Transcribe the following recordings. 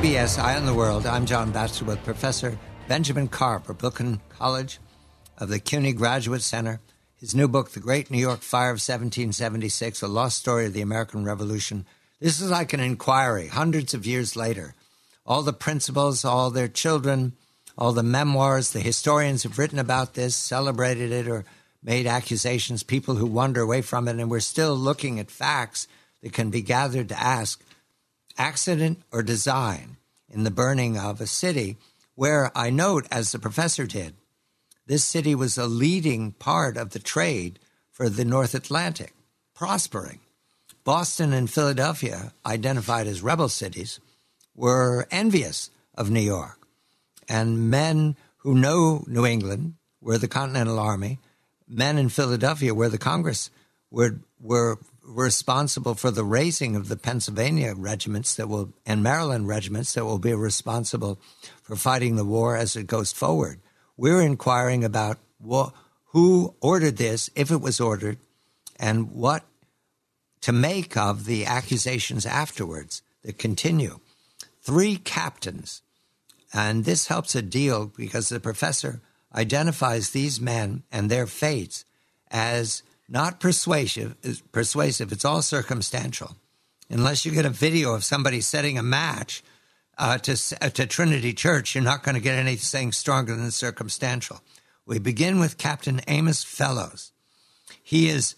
CBS Eye on the World. I'm John Batchelor with Professor Benjamin Karp of Brooklyn College of the CUNY Graduate Center. His new book, The Great New York Fire of 1776, A Lost Story of the American Revolution. This is like an inquiry, hundreds of years later. All the principals, all their children, all the memoirs, the historians have written about this, celebrated it, or made accusations, people who wander away from it, and we're still looking at facts that can be gathered to ask, accident or design in the burning of a city where I note, as the professor did, this city was a leading part of the trade for the North Atlantic, prospering. Boston and Philadelphia, identified as rebel cities, were envious of New York. And men who know New England were the Continental Army. Men in Philadelphia, where the Congress were responsible for the raising of the Pennsylvania regiments and Maryland regiments that will be responsible for fighting the war as it goes forward. We're inquiring about who ordered this, if it was ordered, and what to make of the accusations afterwards that continue. 3 captains, and this helps a deal because the professor identifies these men and their fates as not persuasive, it's all circumstantial. Unless you get a video of somebody setting a match to Trinity Church, you're not going to get anything stronger than circumstantial. We begin with Captain Amos Fellows. He is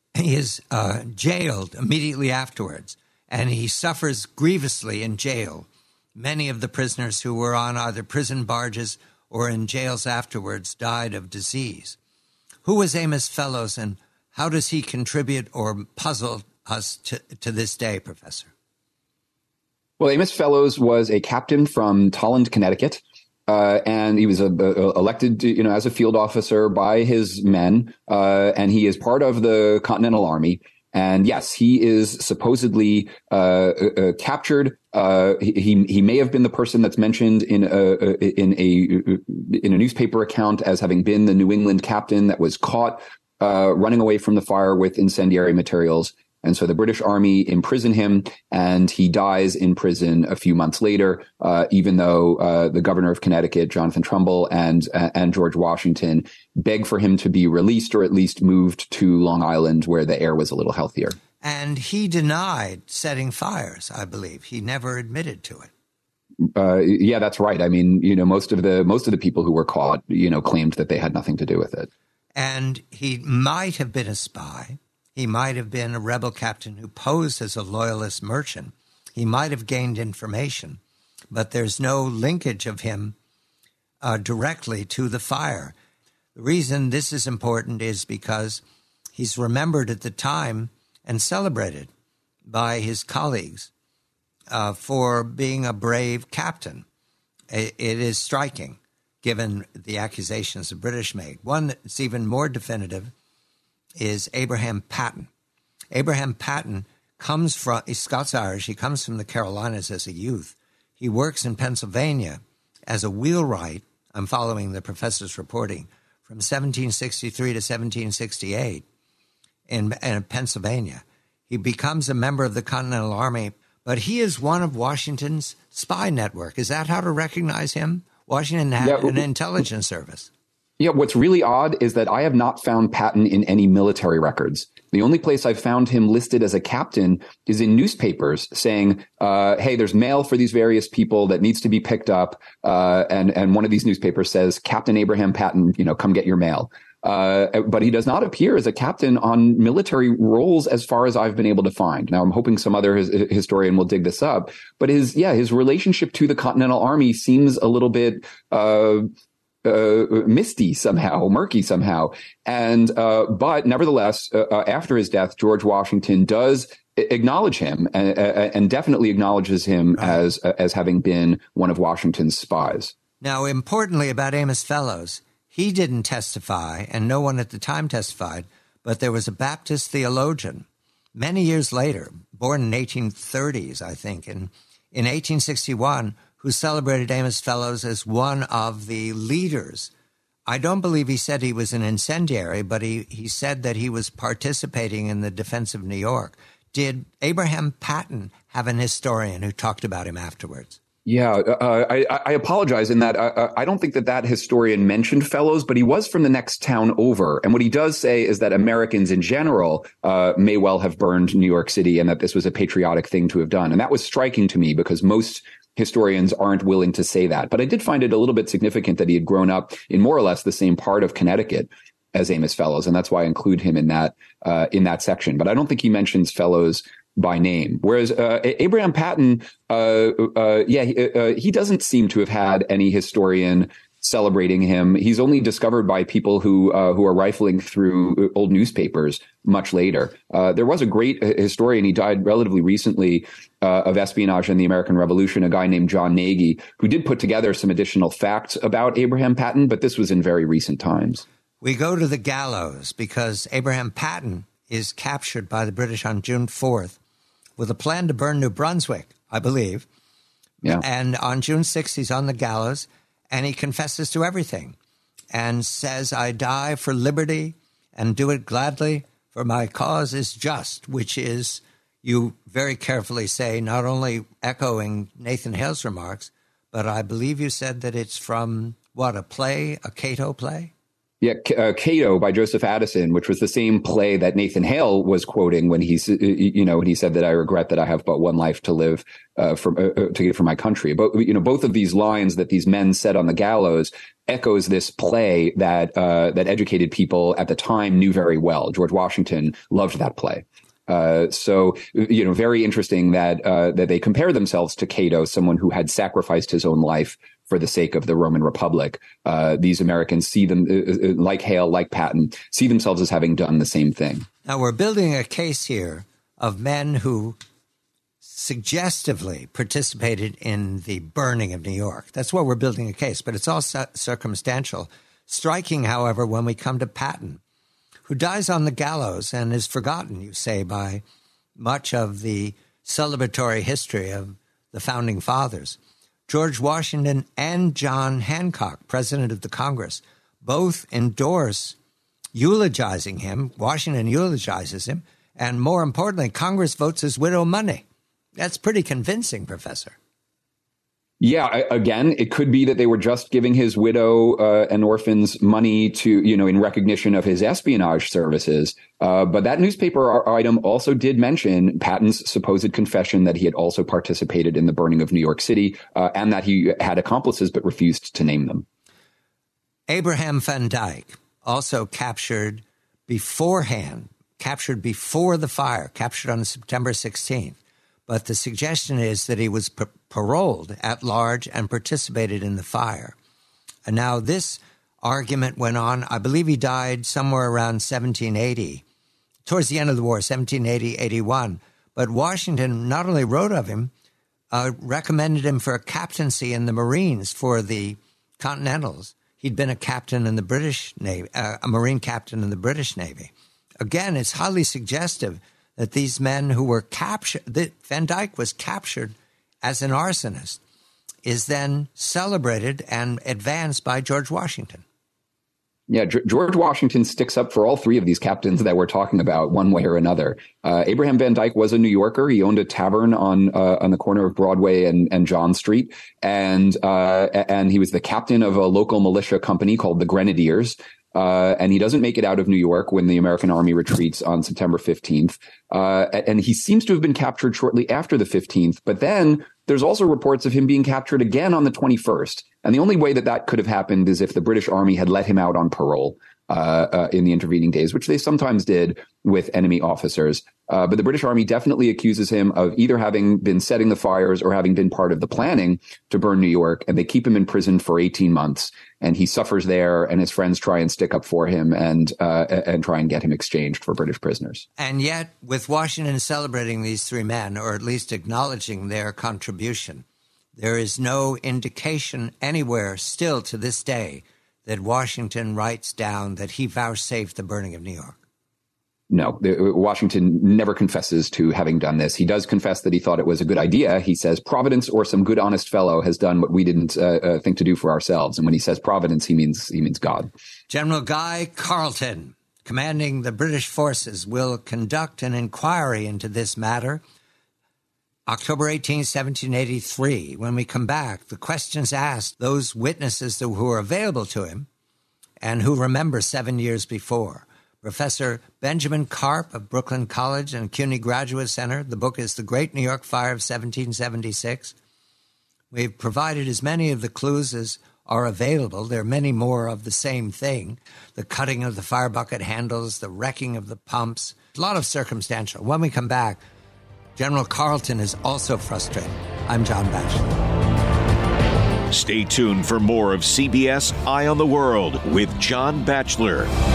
jailed immediately afterwards, and he suffers grievously in jail. Many of the prisoners who were on either prison barges or in jails afterwards died of disease. Who was Amos Fellows, and how does he contribute or puzzle us to this day, Professor? Well, Amos Fellows was a captain from Tolland, Connecticut, and he was elected, as a field officer by his men, and he is part of the Continental Army. And yes, he is supposedly captured. He may have been the person that's mentioned in a newspaper account as having been the New England captain that was caught running away from the fire with incendiary materials. And so the British Army imprisoned him, and he dies in prison a few months later, even though the governor of Connecticut, Jonathan Trumbull, and George Washington begged for him to be released or at least moved to Long Island, where the air was a little healthier. And he denied setting fires, I believe. He never admitted to it. Yeah, that's right. I mean, most of the people who were caught, claimed that they had nothing to do with it. And he might have been a spy. He might have been a rebel captain who posed as a loyalist merchant. He might have gained information, but there's no linkage of him directly to the fire. The reason this is important is because he's remembered at the time and celebrated by his colleagues for being a brave captain. It is striking, given the accusations the British made. One that's even more definitive is Abraham Patten. Abraham Patten he's Scots-Irish. He comes from the Carolinas as a youth. He works in Pennsylvania as a wheelwright. I'm following the professor's reporting from 1763 to 1768 in Pennsylvania. He becomes a member of the Continental Army, but he is one of Washington's spy network. Is that how to recognize him? Washington had an intelligence service. Yeah, what's really odd is that I have not found Patten in any military records. The only place I've found him listed as a captain is in newspapers saying, hey, there's mail for these various people that needs to be picked up. And one of these newspapers says, Captain Abraham Patten, come get your mail. But he does not appear as a captain on military roles as far as I've been able to find. Now, I'm hoping some other historian will dig this up. But his relationship to the Continental Army seems a little bit misty somehow, murky somehow. And but nevertheless, after his death, George Washington does acknowledge him and definitely acknowledges him as having been one of Washington's spies. Now, importantly about Amos Fellows, he didn't testify, and no one at the time testified, but there was a Baptist theologian many years later, born in 1830s, I think, in 1861, who celebrated Amos Fellows as one of the leaders. I don't believe he said he was an incendiary, but he said that he was participating in the defense of New York. Did Abraham Patten have an historian who talked about him afterwards? Yeah, I apologize in that I don't think that historian mentioned Fellows, but he was from the next town over. And what he does say is that Americans in general may well have burned New York City and that this was a patriotic thing to have done. And that was striking to me because most historians aren't willing to say that. But I did find it a little bit significant that he had grown up in more or less the same part of Connecticut as Amos Fellows. And that's why I include him in that section. But I don't think he mentions Fellows by name. Whereas Abraham Patten, he doesn't seem to have had any historian celebrating him. He's only discovered by people who are rifling through old newspapers much later. There was a great historian, he died relatively recently, of espionage in the American Revolution, a guy named John Nagy, who did put together some additional facts about Abraham Patten, but this was in very recent times. We go to the gallows because Abraham Patten is captured by the British on June 4th with a plan to burn New Brunswick, I believe. Yeah. And on June 6th, he's on the gallows, and he confesses to everything and says, I die for liberty and do it gladly, for my cause is just, which is, you very carefully say, not only echoing Nathan Hale's remarks, but I believe you said that it's from, what, a play, a Cato play? Yeah, Cato by Joseph Addison, which was the same play that Nathan Hale was quoting when he said that I regret that I have but one life to live to give for my country. But both of these lines that these men said on the gallows echoes this play that educated people at the time knew very well. George Washington loved that play. So very interesting that they compare themselves to Cato, someone who had sacrificed his own life for the sake of the Roman Republic. These Americans see them, like Hale, like Patten, see themselves as having done the same thing. Now, we're building a case here of men who suggestively participated in the burning of New York. That's what we're building a case, but it's all circumstantial. Striking, however, when we come to Patten, who dies on the gallows and is forgotten, you say, by much of the celebratory history of the Founding Fathers. George Washington and John Hancock, president of the Congress, both endorse eulogizing him. Washington eulogizes him. And more importantly, Congress votes his widow money. That's pretty convincing, Professor. Yeah, again, it could be that they were just giving his widow and orphans money to, in recognition of his espionage services. But that newspaper item also did mention Patten's supposed confession that he had also participated in the burning of New York City and that he had accomplices but refused to name them. Abraham Van Dyke, also captured before the fire, captured on September 16th. But the suggestion is that he was paroled at large and participated in the fire. And now this argument went on. I believe he died somewhere around 1780, towards the end of the war, 1780, 81. But Washington not only wrote of him, recommended him for a captaincy in the Marines for the Continentals. He'd been a captain in the British Navy, a Marine captain in the British Navy. Again, it's highly suggestive that these men who were captured, that Van Dyke was captured as an arsonist, is then celebrated and advanced by George Washington. Yeah, George Washington sticks up for all three of these captains that we're talking about one way or another. Abraham Van Dyke was a New Yorker. He owned a tavern on the corner of Broadway and John Street. And he was the captain of a local militia company called the Grenadiers. And he doesn't make it out of New York when the American army retreats on September 15th. And he seems to have been captured shortly after the 15th. But then there's also reports of him being captured again on the 21st. And the only way that could have happened is if the British army had let him out on parole in the intervening days, which they sometimes did with enemy officers. But the British army definitely accuses him of either having been setting the fires or having been part of the planning to burn New York. And they keep him in prison for 18 months. And he suffers there, and his friends try and stick up for him and try and get him exchanged for British prisoners. And yet, with Washington celebrating these three men, or at least acknowledging their contribution, there is no indication anywhere still to this day that Washington writes down that he vouchsafed the burning of New York. No, Washington never confesses to having done this. He does confess that he thought it was a good idea. He says Providence or some good, honest fellow has done what we didn't think to do for ourselves. And when he says Providence, he means God. General Guy Carleton, commanding the British forces, will conduct an inquiry into this matter. October 18, 1783. When we come back, the questions asked those witnesses who were available to him and who remember 7 years before. Professor Benjamin Karp of Brooklyn College and CUNY Graduate Center. The book is The Great New York Fire of 1776. We've provided as many of the clues as are available. There are many more of the same thing. The cutting of the fire bucket handles, the wrecking of the pumps, a lot of circumstantial. When we come back, General Carleton is also frustrated. I'm John Batchelor. Stay tuned for more of CBS Eye on the World with John Batchelor.